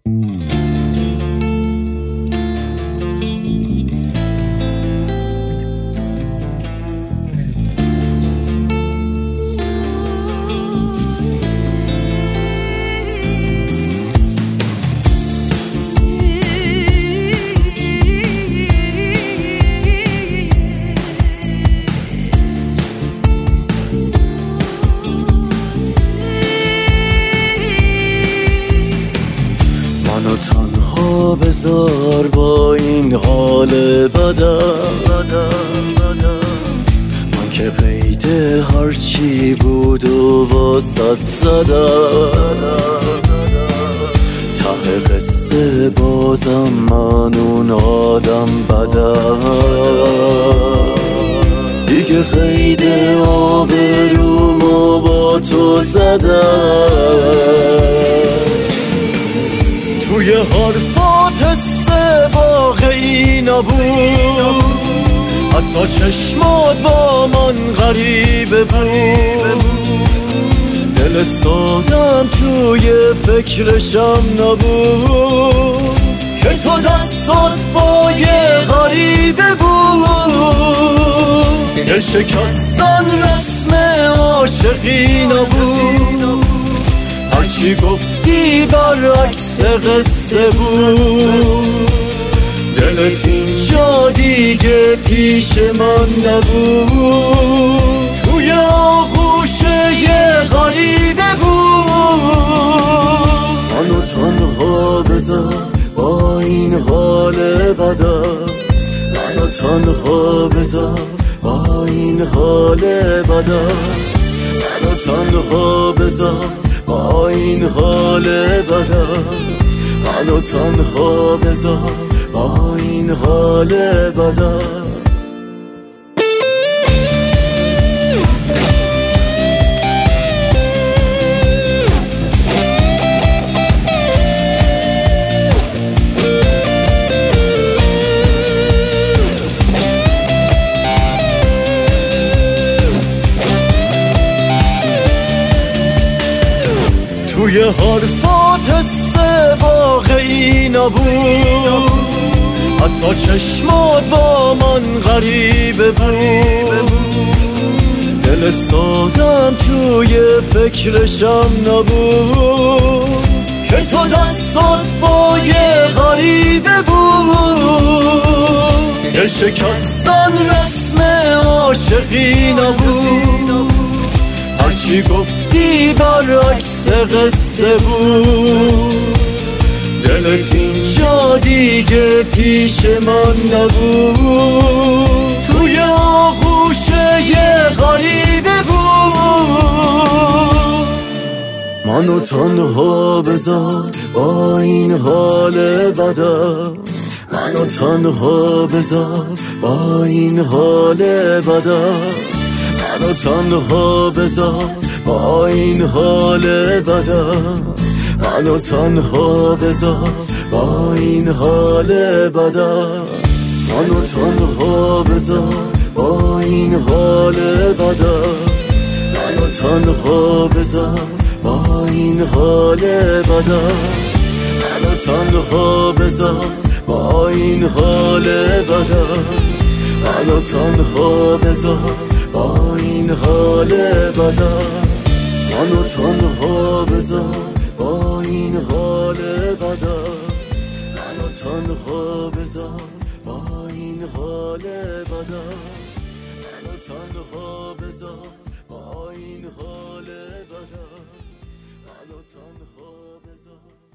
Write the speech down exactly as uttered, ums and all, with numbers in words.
منو تنها بذار با این حال بدم، من که قید هرچی بود و واسط زدم. ته قصه بازم من اون آدم بدم، دیگه قید آبرومو با تو زدم. توی حرفات حس واقعی نبود، حتی چشمات با من غریبه بود. دل سادم توی فکرشم نبود که تو دستات با یه غریبه بود. دل شکستن رسم عاشقی نبود، هرچی گفتی برعکس قصه بود. دلت اینجا دیگه پیش من نبود، توی آغوش یه غریبه بود. منو تنها بذار با این حال بدم، منو تنها بذار با این حال بدم، منو تنها بذار با این حال بدم، منو تنها بذار با این حال بدم. توی حرفات حس واقعی نبود، حتی چشمات با من غریبه بود. دل سادم توی فکرشم نبود که تو دستات با یه غریبه بود. دل شکستن رسم عاشقی نبود، هرچی گفتی برعکس قصه بود. دلت اینجا دیگه پیش من نبود، توی آغوش یه غریبه بود. منو تنها بذار با این حال بدم، منو تنها بذار با این حال بدم، منو تنها بذار با این حال بدم، منو تنها بذار با این حال بدم، منو تنها بذار با این حال بدم، منو تنها بذار با این حال بدم، منو تنها بذار با این حال بدم، منو تنها بذار با این حال بدم، منو تنها بذار با این حال بدم، منو تنها بذار با این حال بدم، منو تنها بذار با این حال بدم، منو تنها بذار.